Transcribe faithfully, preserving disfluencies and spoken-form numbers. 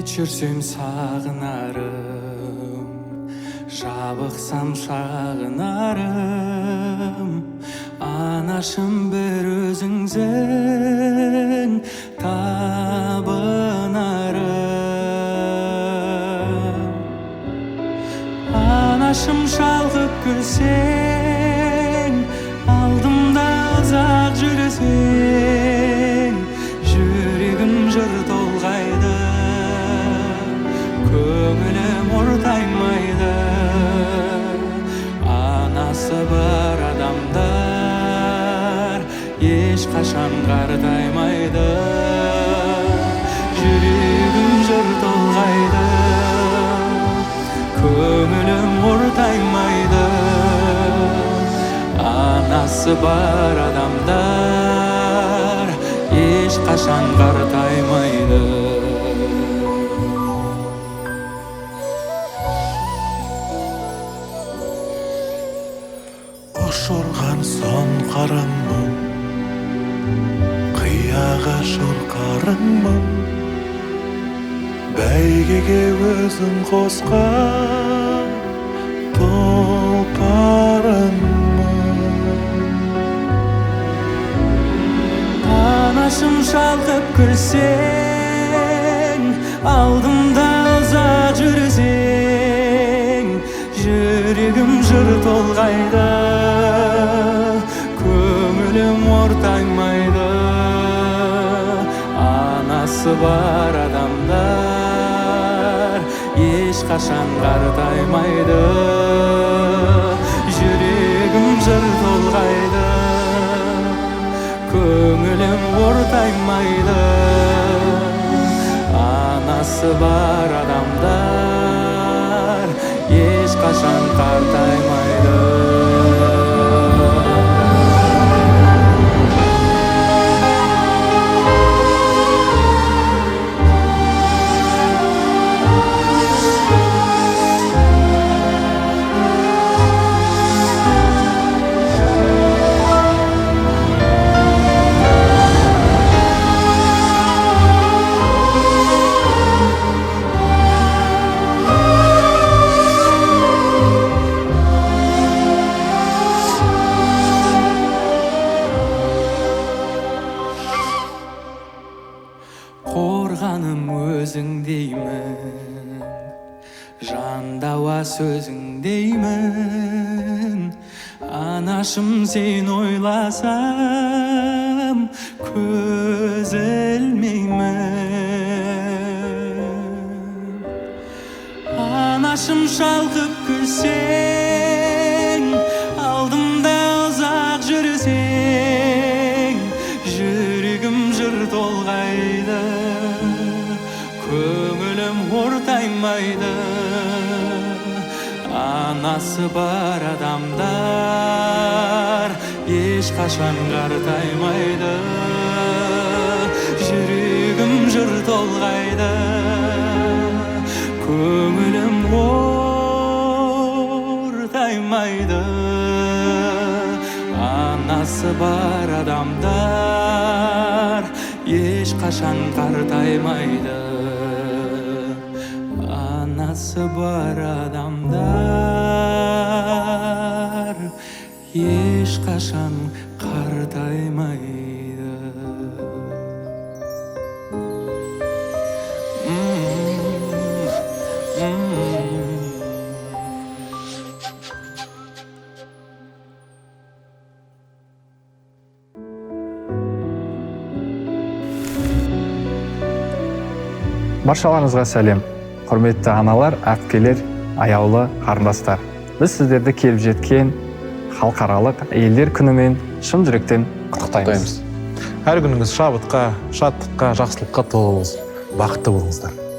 жүрсем сағынарым, жабықсам шағынарым, анашым бір өзіңсің табынарым. Анашым шалқып күлсең, алдымда ұзақ жүрсең, жүрегім жыр толғайды, көңілім ортаймайды. Анасы бар адамдар ешқашан қартаймайды, жүрегім жыр толғайды, көңілім ортаймайды. Анасы бар адамдар ешқашан қартаймайды. Құш ұрған сон қараңмын, қияға шұрқарыңмын, бәйгеге өзің қосқан тұлпарыңмын. Анашым шалқып күлсең, алдымда ұзақ жүрсең, жүрегім жыр толғайды, көңілім ортаймайды. Анасы бар адамдар ешқашан қартаймайды, жүрегім жыр толғайды, көңілім ортаймайды. Анасы бар адамдар ешқашан қартаймайды. Қорғаным өзіңдеймін, жандауа сөзіңдеймін. Анашым сен ойласам көз ілмеймін. Анашым шалқып күлсең, алдымда ұзақ жүрсең, жүрегім жыр толғайды, көңілім ортаймайды. Анасы бар адамдар ешқашан қартаймайды, жүрегім жыр толғайды, көңілім ортаймайды. Анасы бар адамдар ешқашан қартаймайды, анасы бар адамдар ешқашан қартаймайды. Баршаларыңызға сәлем. Құрметті аналар, әпкелер, аяулы қарындастар. Біз сіздерді келіп жеткен халықаралық әйелдер күнімен шын жүректен құттықтаймыз. Әр күніңіз шабытқа, шаттыққа, жақсылыққа толы болсын. Бақытты болыңыздар.